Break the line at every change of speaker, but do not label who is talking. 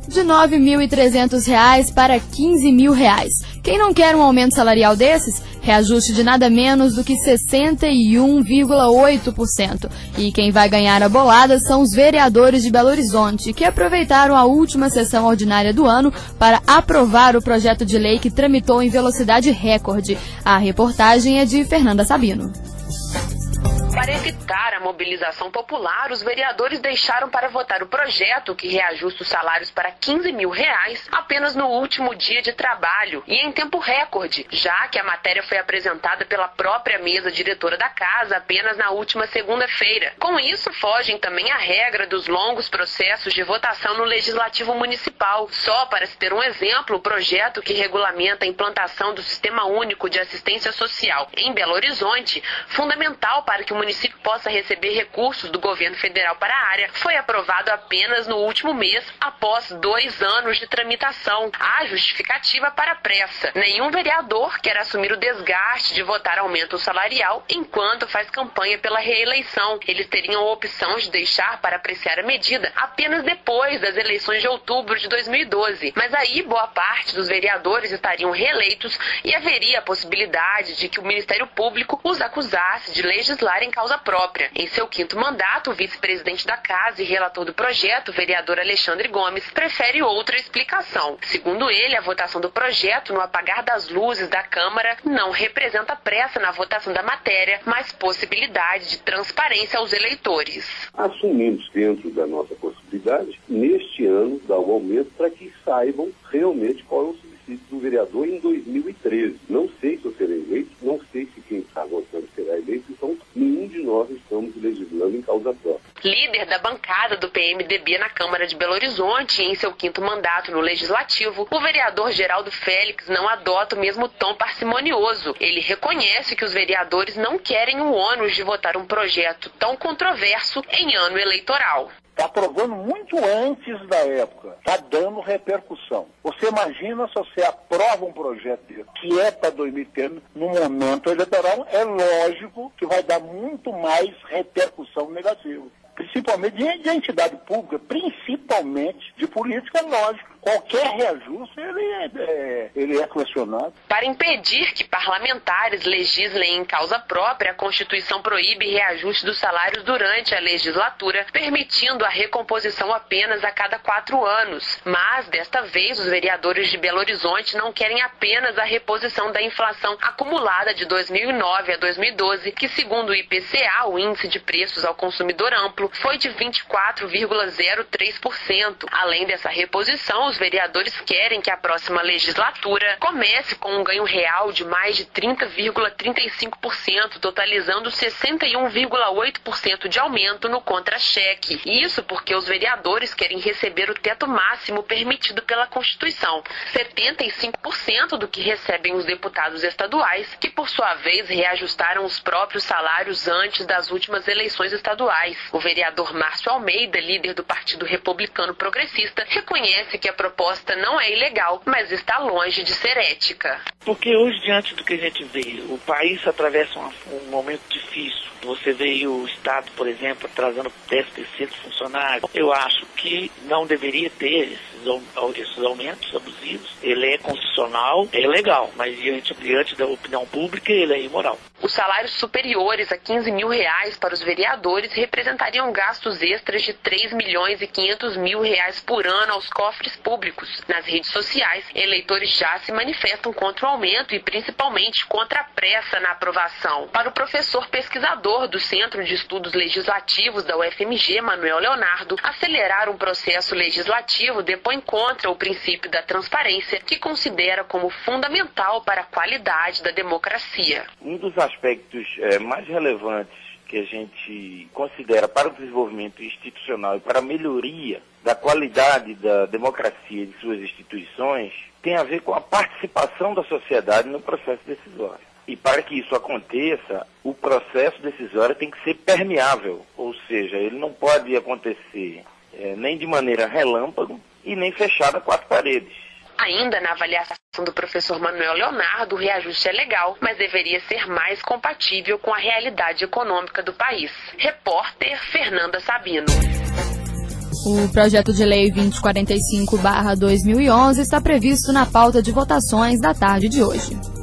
de R$ 9.300 para R$ 15.000. Quem não quer um aumento salarial desses? Reajuste de nada menos do que 61,8%. E quem vai ganhar a bolada são os vereadores de Belo Horizonte, que aproveitaram a última sessão ordinária do ano para aprovar o projeto de lei que tramitou em velocidade recorde. A reportagem é de Fernanda Sabino.
Para evitar a mobilização popular, os vereadores deixaram para votar o projeto que reajusta os salários para R$ 15.000 apenas no último dia de trabalho e em tempo recorde, já que a matéria foi apresentada pela própria mesa diretora da casa apenas na última segunda-feira. Com isso, fogem também a regra dos longos processos de votação no Legislativo Municipal. Só para se ter um exemplo, o projeto que regulamenta a implantação do Sistema Único de Assistência Social em Belo Horizonte, fundamental para que o município possa receber recursos do governo federal para a área, foi aprovado apenas no último mês, após 2 anos de tramitação. Há justificativa para a pressa. Nenhum vereador quer assumir o desgaste de votar aumento salarial enquanto faz campanha pela reeleição. Eles teriam a opção de deixar para apreciar a medida apenas depois das eleições de outubro de 2012. Mas aí boa parte dos vereadores estariam reeleitos e haveria a possibilidade de que o Ministério Público os acusasse de legislar em causa própria. Em seu 5º mandato, o vice-presidente da casa e relator do projeto, o vereador Alexandre Gomes, prefere outra explicação. Segundo ele, a votação do projeto no apagar das luzes da Câmara não representa pressa na votação da matéria, mas possibilidade de transparência aos eleitores.
Assumimos dentro da nossa possibilidade, neste ano, dar um aumento para que saibam realmente qual é o subsídio do vereador em 2013. Não sei se eu serei eleito, não sei se quem está votando será eleito, então nenhum de nós estamos legislando em causa própria.
Líder da bancada do PMDB na Câmara de Belo Horizonte e em seu 5º mandato no Legislativo, o vereador Geraldo Félix não adota o mesmo tom parcimonioso. Ele reconhece que os vereadores não querem o ônus de votar um projeto tão controverso em ano eleitoral.
Está aprovando muito antes da época, está dando repercussão. Você imagina se você aprova um projeto que é para 2030, no momento eleitoral, é lógico que vai dar muito mais repercussão negativa. Principalmente de entidade pública, principalmente de política, é lógico. Qualquer reajuste, ele é questionado.
Para impedir que parlamentares legislem em causa própria, a Constituição proíbe reajuste dos salários durante a legislatura, permitindo a recomposição apenas a cada 4 anos. Mas, desta vez, os vereadores de Belo Horizonte não querem apenas a reposição da inflação acumulada de 2009 a 2012, que, segundo o IPCA, o Índice de Preços ao Consumidor Amplo, foi de 24,03%. Além dessa reposição, os vereadores querem que a próxima legislatura comece com um ganho real de mais de 30,35%, totalizando 61,8% de aumento no contra-cheque. Isso porque os vereadores querem receber o teto máximo permitido pela Constituição, 75% do que recebem os deputados estaduais, que por sua vez reajustaram os próprios salários antes das últimas eleições estaduais. O vereador Márcio Almeida, líder do Partido Republicano Progressista, reconhece que a proposta não é ilegal, mas está longe de ser ética.
Porque hoje, diante do que a gente vê, o país atravessa um momento difícil. Você vê o Estado, por exemplo, atrasando 10% de funcionários. Eu acho que não deveria ter esses aumentos abusivos. Ele é constitucional, é legal, mas diante da opinião pública ele é imoral.
Os salários superiores a R$ 15.000 para os vereadores representariam gastos extras de R$ 3.500.000 por ano aos cofres públicos. Nas redes sociais, eleitores já se manifestam contra o aumento e principalmente contra a pressa na aprovação. Para o professor pesquisador do Centro de Estudos Legislativos da UFMG, Manuel Leonardo, acelerar um processo legislativo depõe contra o princípio da transparência, que considera como fundamental para a qualidade da democracia.
Um dos aspectos mais relevantes que a gente considera para o desenvolvimento institucional e para a melhoria da qualidade da democracia de suas instituições tem a ver com a participação da sociedade no processo decisório. E para que isso aconteça, o processo decisório tem que ser permeável, ou seja, ele não pode acontecer nem de maneira relâmpago e nem fechada a 4 paredes.
Ainda na avaliação do professor Manuel Leonardo, o reajuste é legal, mas deveria ser mais compatível com a realidade econômica do país. Repórter Fernanda Sabino.
O projeto de lei 2045/2011 está previsto na pauta de votações da tarde de hoje.